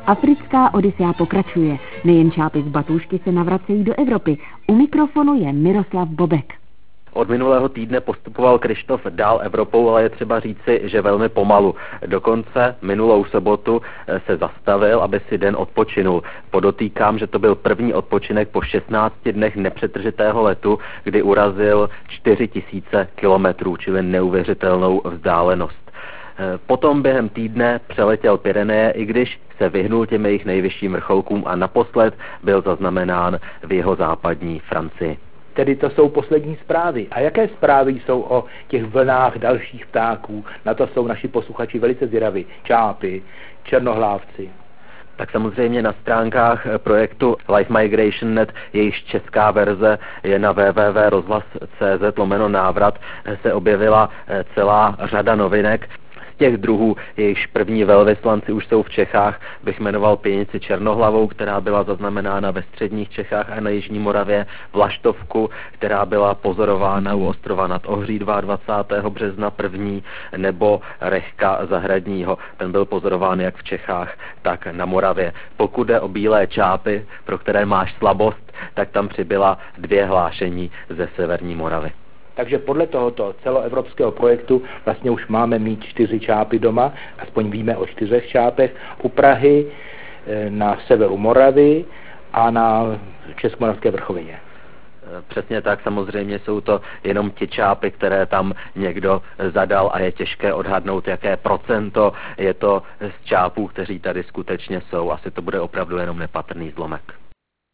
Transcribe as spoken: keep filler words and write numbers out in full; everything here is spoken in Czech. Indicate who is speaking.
Speaker 1: Africká odysea pokračuje. Nejen čápy z Batůšky se navracejí do Evropy. U mikrofonu je Miroslav Bobek.
Speaker 2: Od minulého týdne postupoval Kryštof dál Evropou, ale je třeba říci, že velmi pomalu. Dokonce minulou sobotu se zastavil, aby si den odpočinul. Podotýkám, že to byl první odpočinek po šestnácti dnech nepřetržitého letu, kdy urazil čtyři tisíce kilometrů, čili neuvěřitelnou vzdálenost. Potom během týdne přeletěl Pyreneje, i když se vyhnul těm jejich nejvyšším vrcholkům a naposled byl zaznamenán v jeho západní Francii.
Speaker 3: Tedy to jsou poslední zprávy. A jaké zprávy jsou o těch vlnách dalších ptáků? Na to jsou naši posluchači velice zvědaví. Čápy, černohlávci.
Speaker 2: Tak samozřejmě na stránkách projektu Life Migration Net, jejíž česká verze je na w w w tečka rozhlas tečka c z lomeno návrat, se objevila celá řada novinek. Z těch druhů, jejichž první velvyslanci už jsou v Čechách, bych jmenoval pěnici černohlavou, která byla zaznamenána ve středních Čechách a na jižní Moravě, vlaštovku, která byla pozorována u ostrova nad Ohří dvacátého druhého března první, nebo rechka zahradního. Ten byl pozorován jak v Čechách, tak na Moravě. Pokud jde o bílé čápy, pro které máš slabost, tak tam přibyla dvě hlášení ze severní Moravy.
Speaker 3: Takže podle tohoto celoevropského projektu vlastně už máme mít čtyři čápy doma, aspoň víme o čtyřech čápech, u Prahy, na severu Moravy a na Českomoravské vrchovině.
Speaker 2: Přesně tak, samozřejmě jsou to jenom ti čápy, které tam někdo zadal a je těžké odhadnout, jaké procento je to z čápů, kteří tady skutečně jsou. Asi to bude opravdu jenom nepatrný zlomek.